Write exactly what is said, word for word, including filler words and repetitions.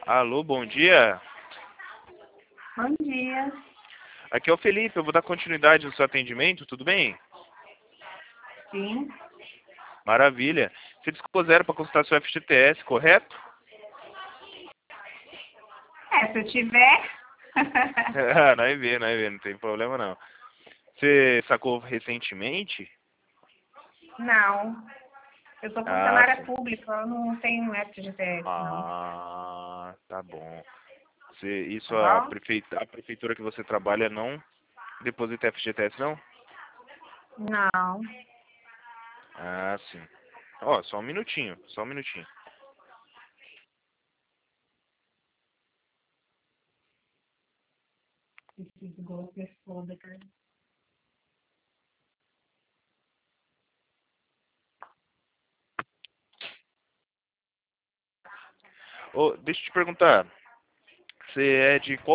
Alô, bom dia. Bom dia. Aqui é o Felipe, eu vou dar continuidade no seu atendimento, tudo bem? Sim. Maravilha. Você dispuseram para consultar seu F G T S, correto? É, se eu tiver. Ah, não é ver, não é ver, não tem problema não. Você sacou recentemente? Não. Eu sou Ah, funcionária sim. pública, eu não tenho F G T S, não. Ah, tá bom. Você, Tá isso a, bom? prefeita, a prefeitura que você trabalha não deposita F G T S, não? Não. Ah, sim. Ó, só um minutinho, só um minutinho. Preciso golpe foda, cara. Ô, deixa eu te perguntar, você é de qual